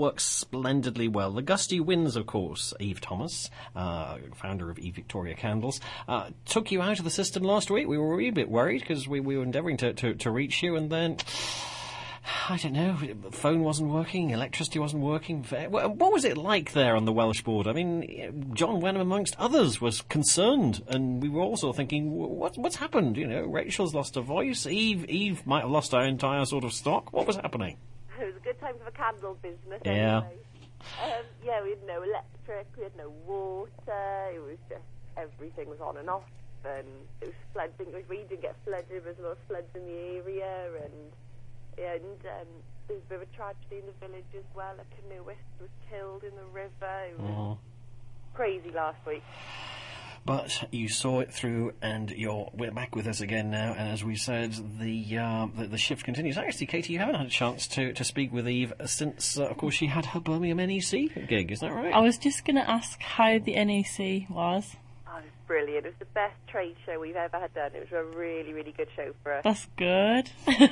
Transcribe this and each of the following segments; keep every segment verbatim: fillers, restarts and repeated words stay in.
works splendidly well. The gusty winds, of course, Eve Thomas, uh, founder of Eve Victoria Candles, uh, took you out of the system last week. We were a wee bit worried because we, we were endeavouring to, to, to reach you, and then, I don't know, the phone wasn't working, electricity wasn't working. What was it like there on the Welsh border? I mean, John Wenham, amongst others, was concerned, and we were also thinking, what, what's happened? You know, Rachel's lost her voice, Eve, Eve might have lost her entire sort of stock. What was happening? It was a good time for the candle business. Yeah. Anyway. Um, yeah, we had no electric, we had no water, it was just, everything was on and off, and it was flooding. We didn't get flooded, there was a lot of floods in the area, and and um, there's a bit of a tragedy in the village as well. A canoeist was killed in the river. It was Oh. crazy last week. But you saw it through, and you're we're back with us again now. And as we said, the uh, the, the shift continues. Actually, Katie, you haven't had a chance to, to speak with Eve since, uh, of course, she had her Birmingham N E C gig. Is that right? I was just going to ask how the N E C was. Oh, it was brilliant. It was the best trade show we've ever had done. It was a really, really good show for us. That's good.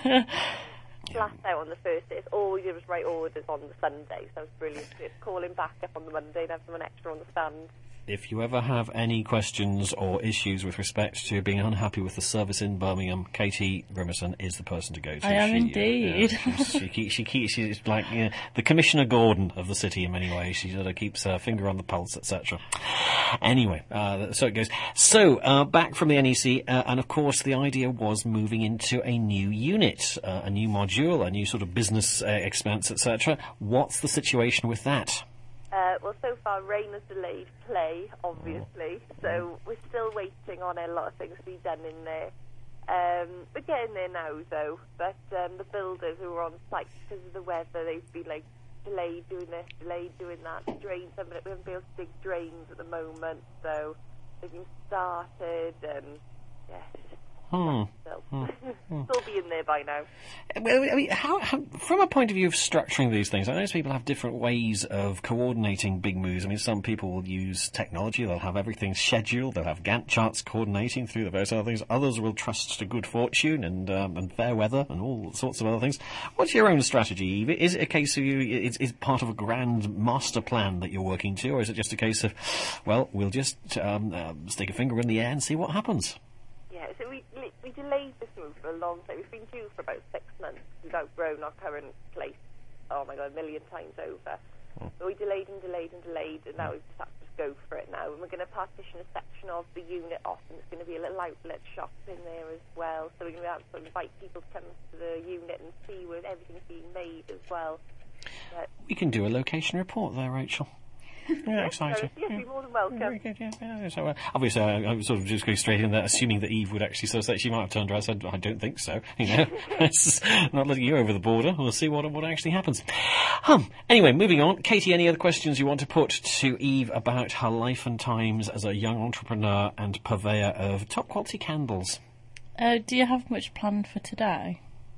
Flat out on the first day. All we did was write orders on the Sunday, so it was brilliant. Just calling back up on the Monday and have someone extra on the stand. If you ever have any questions or issues with respect to being unhappy with the service in Birmingham, Katie Grimmerson is the person to go to. I am she, indeed. Uh, she's- she, keeps, she keeps. She's like you know, the Commissioner Gordon of the city in many ways. She sort of keeps her finger on the pulse, et cetera. Anyway, uh, so it goes. So uh, back from the N E C, uh, and of course the idea was moving into a new unit, uh, a new module, a new sort of business uh, expense, et cetera. What's the situation with that? Uh, well, so far, rain has delayed play, obviously, so we're still waiting on a lot of things to be done in there. Um, we're getting there now, though, but um, the builders who were on site because of the weather, they've been, like, delayed doing this, delayed doing that. The drains, we haven't been able to dig drains at the moment, so they've been started, and, yeah, it's just Hmm. still. Hmm. Still be in there by now. Well, I mean, how, how, from a point of view of structuring these things, I know people have different ways of coordinating big moves. I mean, some people will use technology. They'll have everything scheduled. They'll have Gantt charts coordinating through the various other things. Others will trust to good fortune and um, and fair weather and all sorts of other things. What's your own strategy, Eve? Is it a case of you, is, is part of a grand master plan that you're working to, or is it just a case of, well, we'll just um, uh, stick a finger in the air and see what happens? Yeah, so we we delayed this move for a long time. We've been due for about six months. We've outgrown our current place, oh my God, a million times over. Oh. But we delayed and delayed and delayed, and now we've just have to go for it now. And we're going to partition a section of the unit off, and it's going to be a little outlet shop in there as well. So we're going to be able to invite people to come to the unit and see where everything's being made as well. But We can do a location report there, Rachel. Yeah, exciting. yes, you're more than welcome. Very good, yeah. yeah. So, uh, obviously, I, I was sort of just going straight in there, assuming that Eve would actually sort of say, she might have turned around and said, I don't think so. You know, it's not letting you over the border. We'll see what what actually happens. Um, anyway, moving on. Katie, any other questions you want to put to Eve about her life and times as a young entrepreneur and purveyor of top quality candles? Uh, do you have much planned for today?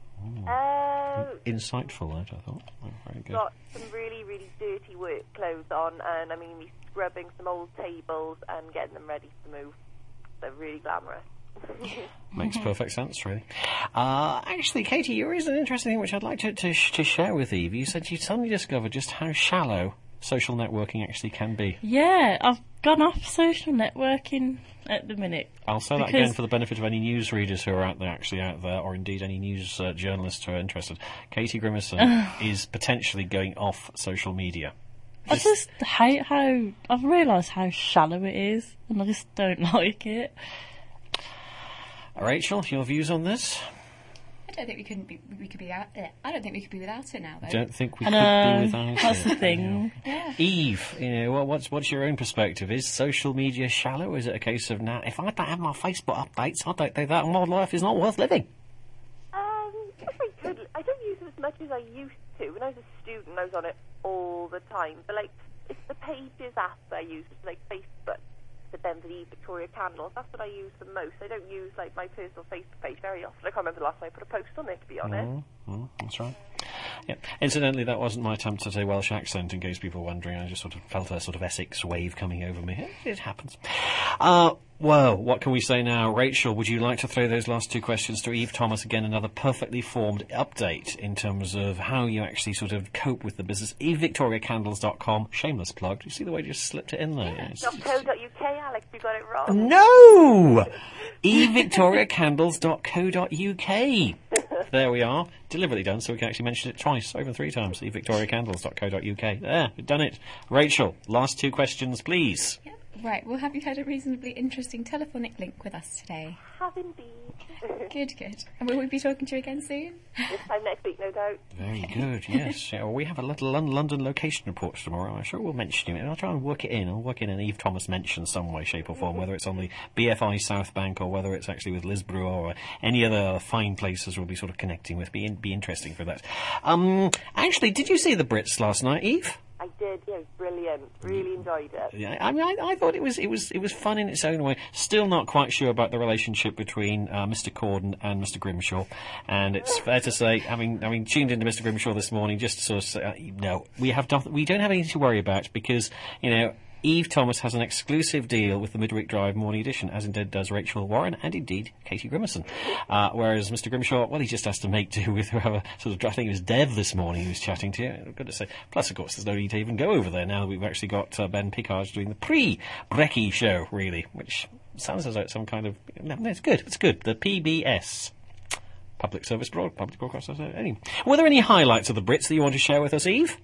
Uh, Insightful, that, I thought. Oh, very good. got some really, really dirty work clothes on, and I mean, we're scrubbing some old tables and getting them ready to move. They're really glamorous. Makes perfect sense, really. Uh, actually, Katie, you raised an interesting thing which I'd like to, to, sh- to share with Eve. You said you suddenly discovered just how shallow social networking actually can be. Yeah, I've gone off social networking at the minute. I'll say that Because- again for the benefit of any news readers who are out there, actually out there, or indeed any news uh, journalists who are interested. Katie Grimmerson is potentially going off social media. I just hate how I've realised how shallow it is, and I just don't like it. Rachel, your views on this? I don't think we couldn't be. We could be out. eh, I don't think we could be without it now, though. Don't think we I could know, be without that's it. the thing. Yeah. Eve, you know, what, what's what's your own perspective? Is social media shallow? Or is it a case of now, if I don't have my Facebook updates, I don't think that my life is not worth living? Um, if I could, I don't use it as much as I used to. When I was a student, I was on it all the time. But like, it's the Pages app I use, it's like Facebook. But then for the Eve Victoria Candles, that's what I use the most. I don't use like my personal Facebook page very often. I can't remember the last time I put a post on there, to be honest. Mm. Mm, that's right. Yeah. Incidentally, that wasn't my attempt at a Welsh accent, in case people were wondering. I just sort of felt a sort of Essex wave coming over me. It, it happens. Uh, well, what can we say now? Rachel, would you like to throw those last two questions to Eve Thomas again? Another perfectly formed update in terms of how you actually sort of cope with the business. eve victoria candles dot com. Shameless plug. Do you see the way you just slipped it in there? Yes. .co.uk, Alex, you got it wrong. No! eve victoria candles dot co dot uk. There we are. Deliberately done so we can actually mention it twice, over three times. eve victoria candles dot co dot uk. There, we've done it. Rachel, last two questions, please. Yep. Right, well, have you had a reasonably interesting telephonic link with us today? Have indeed. Good, good. And will we be talking to you again soon? This time next week, no doubt. Very good, yes. Yeah, well, we have a little Lon- London location report tomorrow. I'm sure we'll mention it. I'll try and work it in. I'll work in an Eve Thomas mention some way, shape or form, whether it's on the B F I South Bank or whether it's actually with Liz Brewer or any other fine places we'll be sort of connecting with. Be, in, be interesting for that. Um, actually, did you see the Brits last night, Eve? I did, yeah, it was brilliant. Really enjoyed it. Yeah, I mean, I, I thought it was it was it was fun in its own way. Still not quite sure about the relationship between uh, Mister Corden and Mister Grimshaw, and it's fair to say, having having tuned into Mister Grimshaw this morning, just to sort of say, uh, no, we have done, we don't have anything to worry about because you know. Eve Thomas has an exclusive deal with the Midweek Drive Morning Edition, as indeed does Rachel Warren and indeed Katie Grimmerson. Uh, whereas Mister Grimshaw, well, he just has to make do with whoever, sort of, I think it was Dev this morning he was chatting to. I've got to say. Plus, of course, there's no need to even go over there now that we've actually got uh, Ben Pickard doing the pre-Brecky show, really, which sounds as though it's some kind of... No, no, it's good, it's good. The P B S. Public Service Broad, Public Broadcast. Anyway. Were there any highlights of the Brits that you want to share with us, Eve?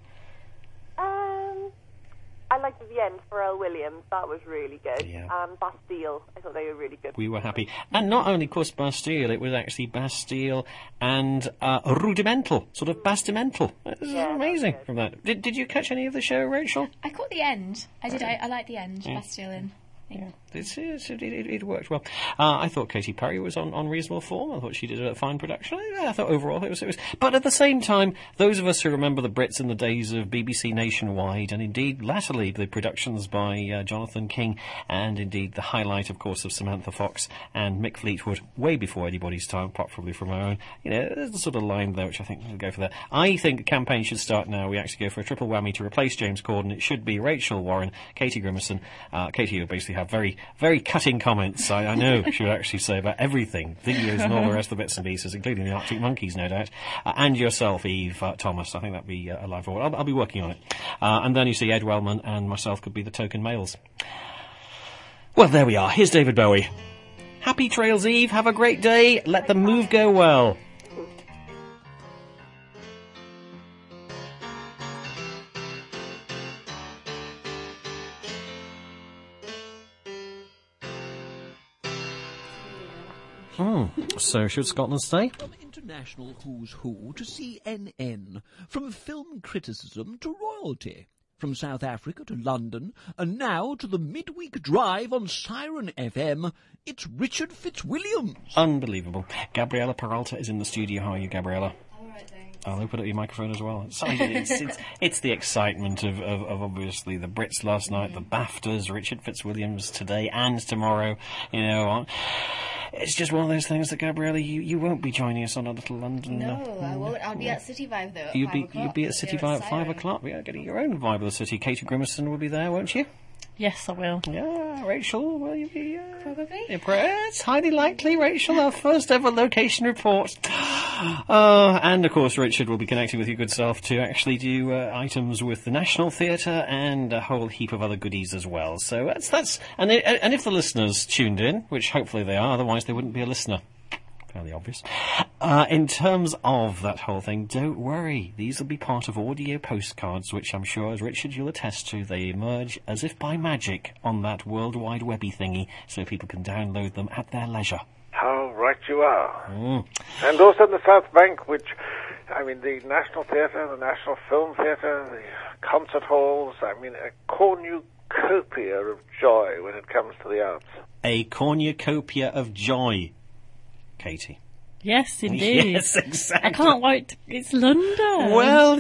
I liked the end, Pharrell Williams. That was really good. Yeah. And Bastille, I thought they were really good. We were happy. And not only, of course, Bastille, it was actually Bastille and uh, Rudimental, sort of Bastimental. It was Yeah, amazing that's good. from that. Did, did you catch any of the show, Rachel? I caught the end. I did. I, I like the end. Yeah. Bastille and... Yeah, it's, it's, it, it, it worked well. Uh, I thought Katy Perry was on, on reasonable form. I thought she did a fine production. I, I thought overall it was, it was... But at the same time, those of us who remember the Brits in the days of B B C Nationwide, and indeed, latterly, the productions by uh, Jonathan King, and indeed the highlight, of course, of Samantha Fox and Mick Fleetwood, way before anybody's time, apart probably from our own. You know, there's the sort of line there, which I think we'll go for that. I think a campaign should start now. We actually go for a triple whammy to replace James Corden. It should be Rachel Warren, Katie Grimmerson. Uh, Katie will basically have very, very cutting comments, I, I know she would actually say about everything, videos and all the rest of the bits and pieces, including the Arctic Monkeys, no doubt, uh, and yourself, Eve uh, Thomas. I think that'd be uh, a line forward. I'll, I'll be working on it. Uh, and then you see Ed Wellman and myself could be the token males. Well, there we are. Here's David Bowie. Happy trails, Eve. Have a great day. Let the move go well. Hmm. So, should Scotland stay? From international who's who to C N N, from film criticism to royalty, from South Africa to London, and now to the midweek drive on Siren F M, it's Richard Fitzwilliams. Unbelievable. Gabriella Peralta is in the studio. How are you, Gabriella? All right, thanks. I'll open up your microphone as well. It's, it's, it's, it's the excitement of, of, of obviously the Brits last night, the BAFTAs, Richard Fitzwilliams today and tomorrow, you know. It's just one of those things that, Gabriella, you, you won't be joining us on a little London... No, uh, I won't. I'll be at City Vibe, though, at You'll five be, o'clock. you'll be at City Here Vibe at five Siren. o'clock. Yeah, getting your own vibe of the city. Katie Grimmerson will be there, won't you? Yes, I will. Yeah, Rachel, will you be... Uh, Probably. yeah, it's highly likely, Rachel, our first ever location report. Uh, and, of course, Richard will be connecting with your good self to actually do uh, items with the National Theatre and a whole heap of other goodies as well. So that's... that's and, it, and if the listeners tuned in, which hopefully they are, otherwise they wouldn't be a listener. Fairly obvious. Uh, in terms of that whole thing, don't worry. These will be part of audio postcards, which I'm sure, as Richard, you'll attest to, they emerge as if by magic on that World Wide Webby thingy, so people can download them at their leisure. How right you are. Mm. And also in the South Bank, which, I mean, the National Theatre, the National Film Theatre, the concert halls, I mean, a cornucopia of joy when it comes to the arts. A cornucopia of joy, Katie. Yes, indeed. Yes, exactly. I can't wait. To, it's London. Well,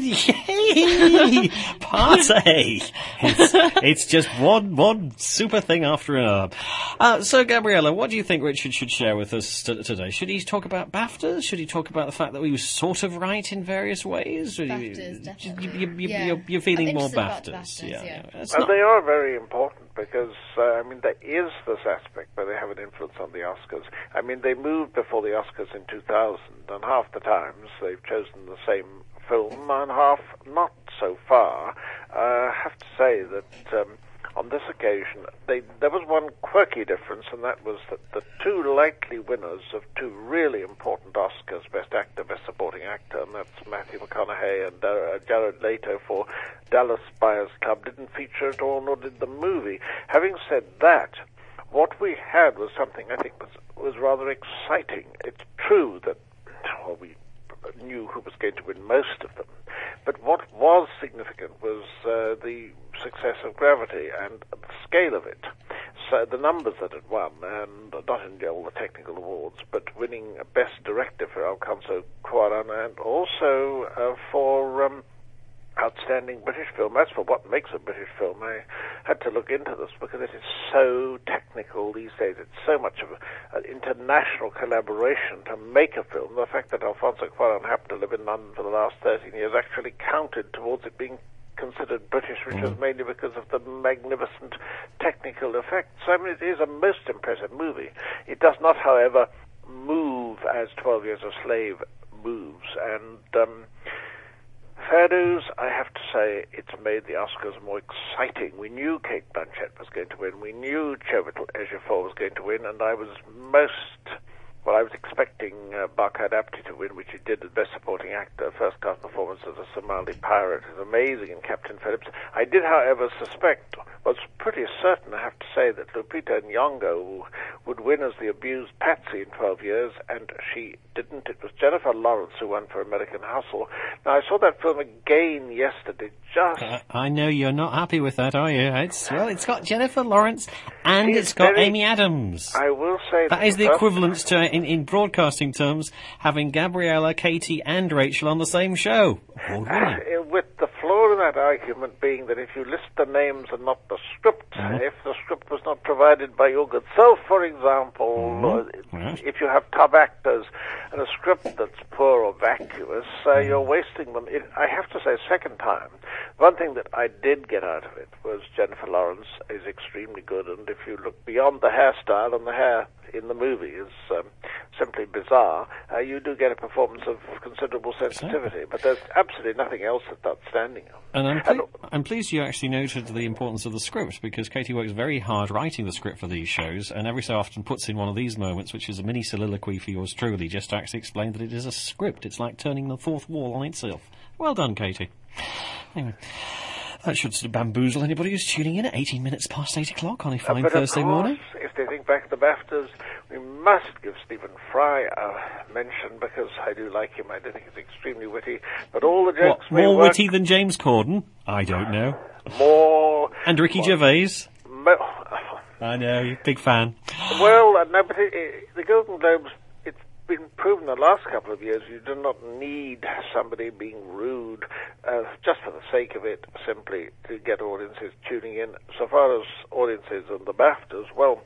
yay! Party! It's, it's just one one super thing after another. Uh, so, Gabriella, what do you think Richard should share with us t- today? Should he talk about BAFTAs? Should he talk about the fact that we were sort of right in various ways? Should BAFTAs, you, definitely. You, you, you, Yeah. you're, you're feeling I'm more interested about BAFTAs. the BAFTAs, yeah. yeah. It's Well, not- they are very important because, uh, I mean, there is this aspect where they have an influence on the Oscars. I mean, they moved before the Oscars in two thousand, and half the times they've chosen the same film, and half not so far. Uh, I have to say that um, on this occasion, they, there was one quirky difference, and that was that the two likely winners of two really important Oscars, Best Actor, Best Supporting Actor, and that's Matthew McConaughey and uh, Jared Leto for Dallas Buyers Club, didn't feature at all, nor did the movie. Having said that, what we had was something I think was, was rather exciting. It's true that, well, we knew who was going to win most of them, but what was significant was uh, the success of Gravity and the scale of it. So the numbers that it won, and not in all the technical awards, but winning Best Director for Alfonso Cuarón, and also uh, for um, Outstanding British Film. That's for what makes a British film. I had to look into this because it is so technical these days. It's so much of a, an international collaboration to make a film. The fact that Alfonso Cuarón happened to live in London for the last thirteen years actually counted towards it being considered British, which was mainly because of the magnificent technical effects. I mean, it is a most impressive movie. It does not, however, move as twelve Years a Slave moves, and um, fair dues, I have to say, it's made the Oscars more exciting. We knew Kate Blanchett was going to win. We knew Chiwetel Ejiofor was going to win, and I was most... Well, I was expecting uh, Barkhad Abdi to win, which he did as Best Supporting Actor. First class performance as a Somali pirate is amazing in Captain Phillips. I did, however, suspect, was pretty certain, I have to say, that Lupita Nyong'o would win as the abused Patsy in twelve years, and she didn't. It was Jennifer Lawrence who won for American Hustle. Now, I saw that film again yesterday, just... Uh, I know you're not happy with that, are you? It's, well, it's got Jennifer Lawrence and She's it's got very- Amy Adams. I will say That is the first- equivalent to, in, in broadcasting terms, having Gabriella, Katie and Rachel on the same show. Award-winning. Uh, with the flaw in that argument being that if you list the names and not the script, Mhm. if the script was not provided by your good self, for example, Mhm. or Yes. if you have top actors and a script that's poor or vacuous, uh, you're wasting them. It, I have to say, second time, one thing that I did get out of it was Jennifer Lawrence is extremely good, and if you look beyond the hairstyle, and the hair in the movie is um, simply bizarre, uh, you do get a performance of considerable sensitivity, but there's absolutely nothing else that's outstanding. And I'm, ple- I'm pleased you actually noted the importance of the script, because Katie works very hard writing the script for these shows, and every so often puts in one of these moments, which is a mini soliloquy for yours truly, just to actually explain that it is a script. It's like turning the fourth wall on itself. Well done, Katie. Anyway, that should sort of bamboozle anybody who's tuning in at eighteen minutes past eight o'clock on a fine Uh, but Thursday of course, morning. if they think back to the BAFTAs, we must give Stephen Fry a mention, because I do like him. I do think he's extremely witty. But all the jokes What, may more work witty than James Corden? I don't know. more... And Ricky well, Gervais? mo- I know, you're a big fan. Well, uh, no, but it, it, the Golden Globes, it's been proven the last couple of years you do not need somebody being rude uh, just for the sake of it, simply to get audiences tuning in. So far as audiences and the BAFTAs, well,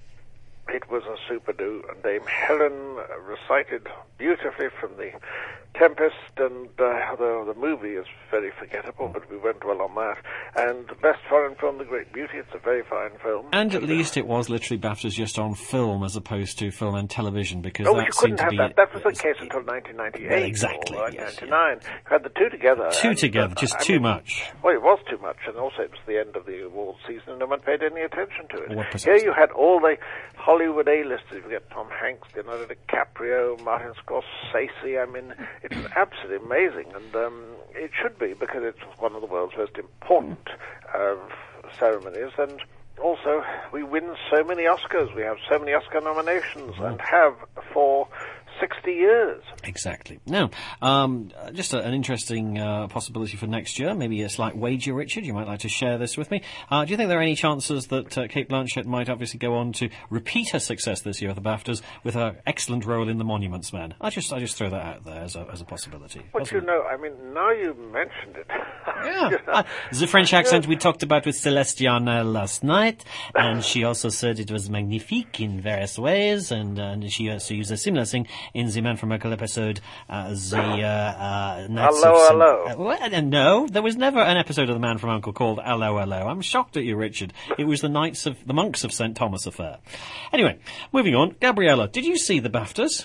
it was a super-do, and Dame Helen uh, recited beautifully from The Tempest, and uh, the, the movie is very forgettable, but we won't dwell on that. And Best Foreign Film, The Great Beauty, it's a very fine film. And at least it was literally BAFTAs just on film as opposed to film and television, because Oh, that you seemed couldn't to have be... that. That was the case until nineteen ninety-eight. Well, exactly, Or yes, ninety-nine. You had the two together. Two and, together, uh, just I too mean, much. Well, it was too much, and also it was the end of the award season, and no one paid any attention to it. Well, Here precisely. you had all the Hollywood A-listers. You get Tom Hanks, Leonardo DiCaprio, Martin Scorsese. I mean, it was absolutely amazing, and um, it should be, because it's one of the world's most important uh, ceremonies, and also we win so many Oscars. We have so many Oscar nominations, and have for sixty years. Exactly. Now, um, just a, an interesting uh, possibility for next year, maybe a slight wager, Richard. You might like to share this with me. Uh, do you think there are any chances that uh, Cate Blanchett might obviously go on to repeat her success this year at the BAFTAs with her excellent role in The Monuments Men? I just I just throw that out there as a, as a possibility. But Possibly. you know, I mean, now you mentioned it. Yeah. Uh, the French accent we talked about with Celestiana last night, and she also said it was magnifique in various ways, and, uh, and she also used a similar thing in the Man from U N C L E episode, uh, the uh, uh, Knights Hello, of Sim- hello. Uh, well, uh, no, there was never an episode of The Man from U N C L E called Hello, Hello. I'm shocked at you, Richard. It was the Knights of the Monks of Saint Thomas affair. Anyway, moving on. Gabriella, did you see the BAFTAs?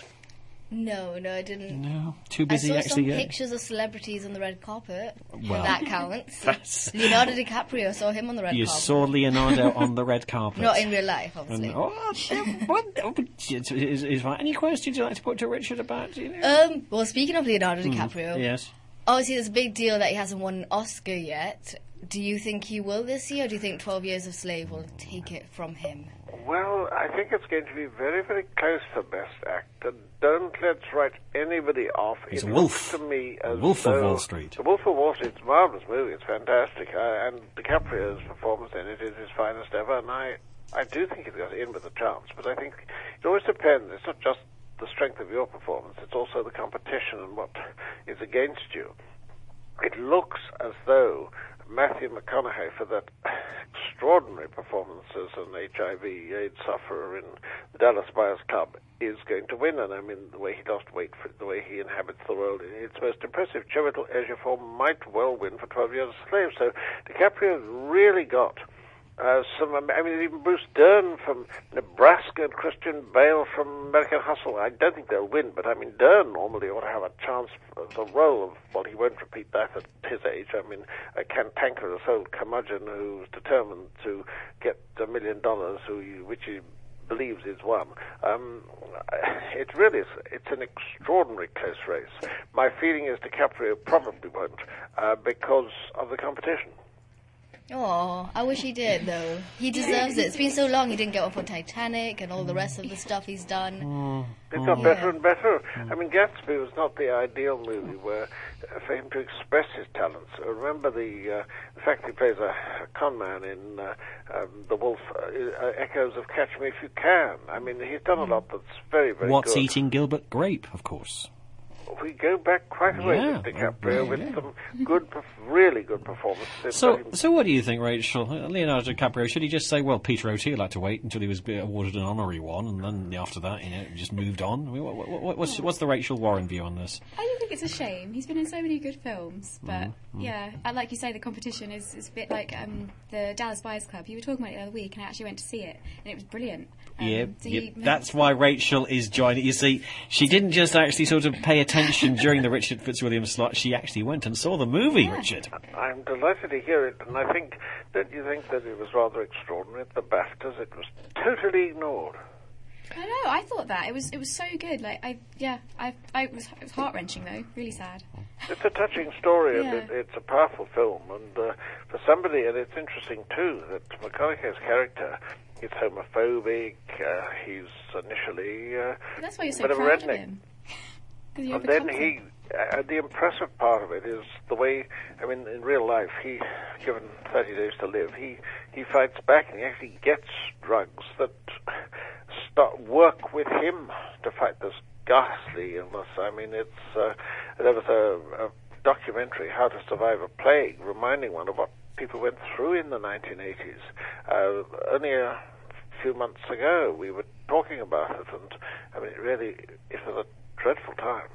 No, no, I didn't. No, too busy I saw actually. some uh, pictures of celebrities on the red carpet. Well, if that counts. that's- Leonardo DiCaprio, saw him on the red You carpet. saw Leonardo on the red carpet. Not in real life, obviously. And, oh, what, is, is, is fine. Any questions you'd like to put to Richard about? You know? Um, well, speaking of Leonardo Hmm. DiCaprio, Yes. obviously there's a big deal that he hasn't won an Oscar yet. Do you think he will this year, or do you think twelve Years a Slave will take it from him? Well, I think it's going to be very, very close for Best Actor. Don't let's write anybody off. He's it a wolf. looks to me as A Wolf of though- Wall Street. The Wolf of Wall Street is a marvellous movie. It's fantastic. Uh, and DiCaprio's performance in it is his finest ever. And I, I do think he's got in with a chance. But I think it always depends. It's not just the strength of your performance. It's also the competition and what is against you. It looks as though Matthew McConaughey, for that extraordinary performance as an H I V AIDS sufferer in the Dallas Buyers Club, is going to win. And I mean, the way he lost weight, for the way he inhabits the world, it's most impressive. Chiwetel Ejiofor might well win for twelve Years a Slave. So DiCaprio really got Uh, some, I mean, even Bruce Dern from Nebraska and Christian Bale from American Hustle. I don't think they'll win, but I mean, Dern normally ought to have a chance for the role of, well, he won't repeat that at his age. I mean, a cantankerous old curmudgeon who's determined to get a million dollars, who you, which he believes is one. Um, it really is, it's an extraordinary close race. My feeling is DiCaprio probably won't, uh, because of the competition. Oh, I wish he did, though. He deserves it. It's been so long he didn't get up on Titanic and all the rest of the stuff he's done. It got Yeah. better and better. I mean, Gatsby was not the ideal movie where, uh, for him to express his talents. Uh, remember the, uh, the fact he plays a, a con man in uh, um, The Wolf, uh, uh, echoes of Catch Me If You Can. I mean, he's done a lot that's very, very What's good. Eating Gilbert Grape, of course. We go back quite a way Yeah. with DiCaprio, Yeah, with yeah. some good, perf- really good performances. So, But he- so what do you think, Rachel? Uh, Leonardo DiCaprio, should he just say, well, Peter O'Toole had to wait until he was awarded an honorary one, and then after that, you know, just moved on? I mean, what, what, what's, what's the Rachel Warren view on this? I don't think it's a shame. He's been in so many good films, but Mm-hmm. yeah, I, like you say, the competition is, is a bit like um, the Dallas Buyers Club. You were talking about it the other week, and I actually went to see it, and it was brilliant. Um, Yeah, so yeah, you- that's why Rachel is joining. You see, she didn't just actually sort of pay attention during the Richard Fitzwilliam slot. She actually went and saw the movie, Richard. I'm delighted to hear it, and I think, don't you think that it was rather extraordinary at the BAFTAs? It was totally ignored. I know. I thought that it was it was so good. Like I yeah, I I it was it was heart wrenching though. Really sad. It's a touching story, and Yeah. it, it's a powerful film. And uh, for somebody, and it's interesting too that McConaughey's character is homophobic. Uh, he's initially uh, That's why you're a so bit of a proud of redneck. him. 'Cause you're And then become he, uh, the impressive part of it is the way, I mean, in real life, he, given thirty days to live, he, he fights back and he actually gets drugs that start work with him to fight this ghastly illness. I mean, it's, uh, there was a, a documentary, How to Survive a Plague, reminding one of what people went through in the nineteen eighties. Uh, only a few months ago, we were talking about it, and I mean, it really, it was a dreadful time.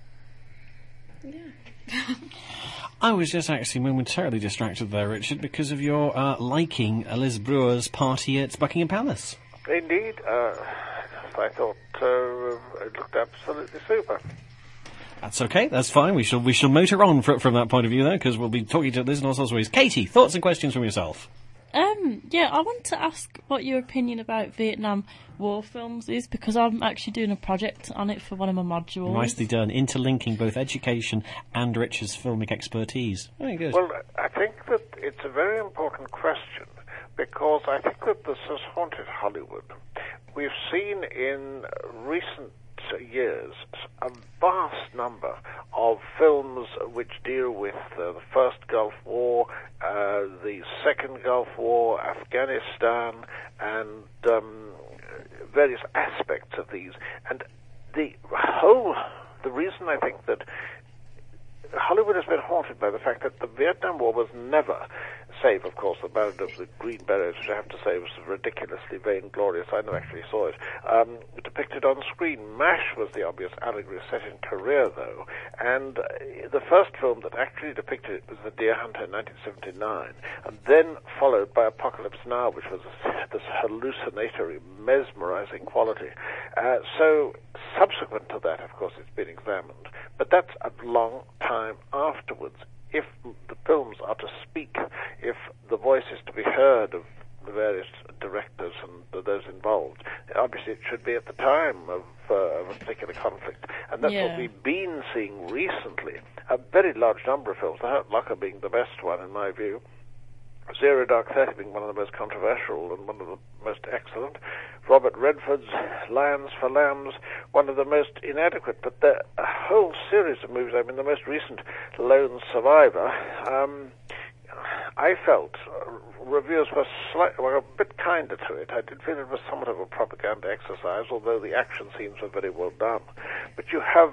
I was just actually momentarily distracted there, Richard, because of your uh, liking Liz Brewer's party at Buckingham Palace. Indeed, uh, I thought uh, it looked absolutely super. That's okay, that's fine. We shall we shall motor on fr- from that point of view there, because we'll be talking to Liz in all sorts of ways. Katie, thoughts and questions from yourself? Um, yeah, I want to ask what your opinion about Vietnam War films is, because I'm actually doing a project on it for one of my modules. Nicely done, interlinking both education and Richard's filmic expertise. Very good. Well, I think that it's a very important question, because I think that this has haunted Hollywood. We've seen in recent years a vast number of films which deal with uh, the First Gulf War, uh, the Second Gulf War, Afghanistan, and um, various aspects of these. And the whole, the reason I think that Hollywood has been haunted by the fact that the Vietnam War was never, save, of course, the Ballad of the Green Berets, which I have to say was ridiculously vainglorious. I never actually saw it. Um, depicted on screen. MASH was the obvious allegory set in Korea, though, and uh, the first film that actually depicted it was The Deer Hunter in nineteen seventy-nine, and then followed by Apocalypse Now, which was this hallucinatory, mesmerizing quality. Uh, so, subsequent to that, of course, it's been examined, but that's a long time afterwards. If the films are to speak, if the voice is to be heard of the various directors and those involved, obviously it should be at the time of, uh, of a particular conflict. And that's Yeah. what we've been seeing recently. A very large number of films, The Hurt Locker being the best one in my view, Zero Dark Thirty being one of the most controversial and one of the most excellent, Robert Redford's Lions for Lambs, one of the most inadequate, but the a whole series of movies, I mean the most recent, Lone Survivor, um, I felt uh, reviews were, slight, were a bit kinder to it. I did feel it was somewhat of a propaganda exercise, although the action scenes were very well done. But you have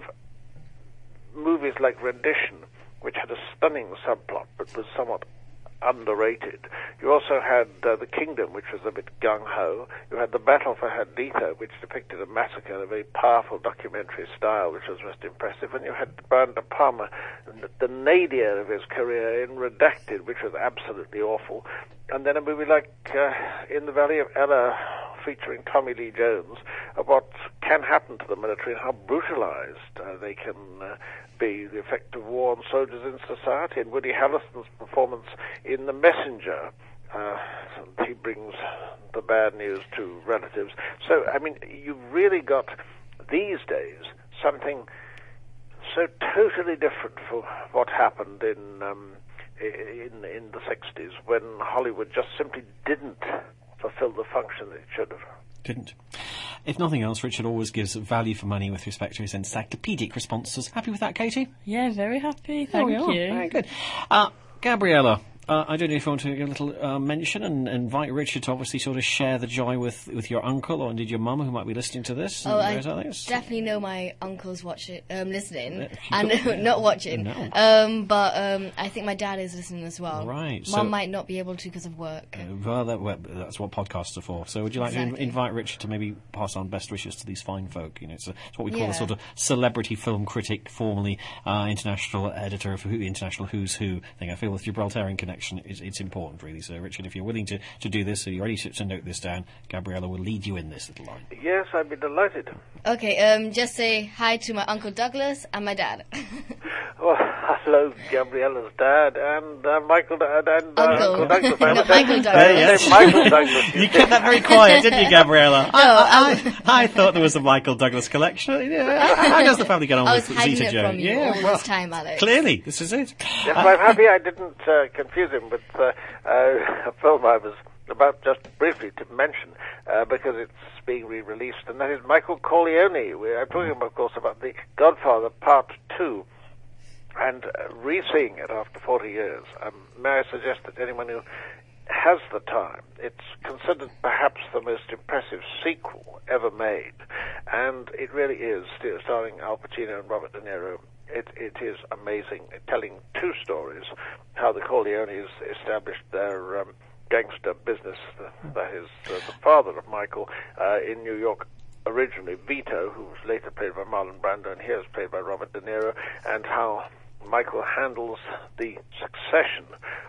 movies like Rendition, which had a stunning subplot, but was somewhat underrated. You also had uh, The Kingdom, which was a bit gung-ho. You had The Battle for Haditha, which depicted a massacre in a very powerful documentary style, which was most impressive. And you had Brian De Palma, the nadir of his career, in Redacted, which was absolutely awful. And then a movie like uh, In the Valley of Ella, featuring Tommy Lee Jones, of what can happen to the military and how brutalized uh, they can uh, be, the effect of war on soldiers in society. And Woody Harrelson's performance in The Messenger, uh, he brings the bad news to relatives. So, I mean, you've really got, these days, something so totally different from what happened in um, in in the sixties, when Hollywood just simply didn't fulfill the function that it should have. Didn't. If nothing else, Richard always gives value for money with respect to his encyclopedic responses. Happy with that, Katie? Yeah, very happy. There Thank we are. you. Very good. Uh, Gabriella, uh, I don't know if you want to give a little uh, mention and invite Richard to obviously sort of share the joy with, with your uncle or indeed your mum who might be listening to this. Oh, and I things. definitely know my uncle's watching, um, listening, Uh, and not watching. No. Um, but um, I think my dad is listening as well. Right, Mum so- might not be able to because of work. Uh, well, that, well, that's what podcasts are for. So would you like to Exactly. in- invite Richard to maybe pass on best wishes to these fine folk? You know, it's, a, it's what we call Yeah. a sort of celebrity film critic, formerly uh, international editor of Who, International Who's Who thing. I feel with Gibraltarian connection, it's, it's important, really. So, Richard, if you're willing to, to do this, so you're ready to, to note this down, Gabriella will lead you in this little line. Yes, I'd be delighted. Okay, um, just say hi to my Uncle Douglas and my dad. Well, hello, Gabriella's dad and uh, Michael and uh, Uncle. Uncle Douglas. No, I would Michael say- Douglas. I would say Michael Douglas. You kept that very quiet, didn't you, Gabriella? No, I, I, I thought there was a Michael Douglas collection. Yeah, how, how does the family get on I was with hiding Zeta it Joe? from you Yeah, all well, this time, Alex. clearly, this is it. Yes, I'm happy I didn't uh, confuse him with uh, uh, a film I was about just briefly to mention, uh, because it's being re-released, and that is Michael Corleone. We are talking, of course, about The Godfather Part two, and uh, re-seeing it after forty years. Um, may I suggest that anyone who has the time, it's considered perhaps the most impressive sequel ever made, and it really is, still starring Al Pacino and Robert De Niro. It, it is amazing, telling two stories, how the Corleones established their um, gangster business, uh, that is, uh, the father of Michael, uh, in New York, originally Vito, who was later played by Marlon Brando, and here is played by Robert De Niro, and how Michael handles the succession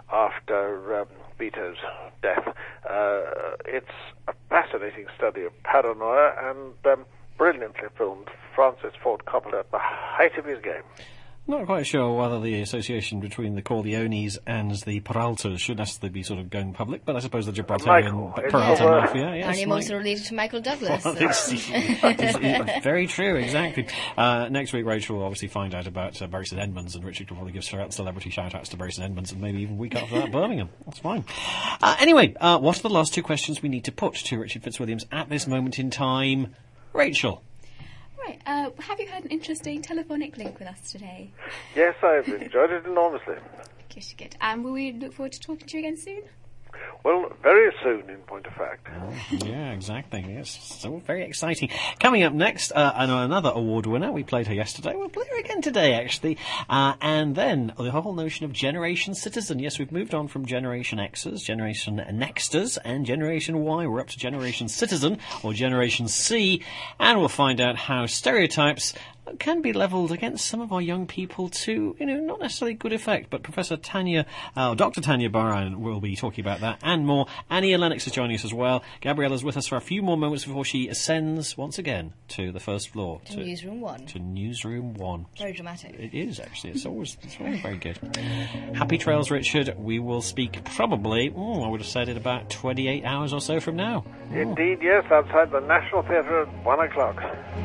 after um, Vito's death. Uh, it's a fascinating study of paranoia and um, brilliantly filmed. Francis Ford Coppola at the height of his game. Not quite sure whether the association between the Corleones and the Peraltas should necessarily be sort of going public, but I suppose the Gibraltarian Michael, it's Peralta over. Mafia, yes. and you're Mike. also related to Michael Douglas. Well, so- it's, it's, it's very true, exactly. Uh, next week, Rachel will obviously find out about uh, Bury Saint Edmunds, and Richard will probably give celebrity shout-outs to Bury Saint Edmunds, and maybe even a week after that, Birmingham. That's fine. Uh, anyway, uh, what are the last two questions we need to put to Richard Fitzwilliams at this moment in time? Rachel. Right. Uh, have you had an interesting telephonic link with us today? Yes, I've enjoyed it enormously. Good, good. And will we look forward to talking to you again soon? Well, very soon, in point of fact. Yeah, exactly. Yes, so very exciting. Coming up next, uh, I know another award winner. We played her yesterday. We'll play her again today, actually. Uh, and then the whole notion of Generation Citizen. Yes, we've moved on from Generation Xers, Generation Nexters, and Generation Y. We're up to Generation Citizen, or Generation C, and we'll find out how stereotypes can be levelled against some of our young people to, you know, not necessarily good effect. But Professor Tanya, uh, Doctor Tanya Baran will be talking about that and more. Annie Lennox is joining us as well. Gabriella's with us for a few more moments before she ascends once again to the first floor. To, to Newsroom One. To Newsroom One. Very dramatic. It is, actually. It's always, it's always very good. Happy trails, Richard. We will speak probably, oh, I would have said it about twenty-eight hours or so from now. Indeed, yes, outside the National Theatre at one o'clock.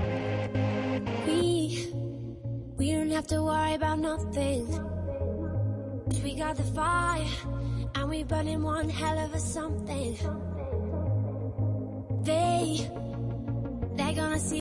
We, we don't have to worry about nothing. We got the fire, and we burning one hell of a something. They, they're gonna see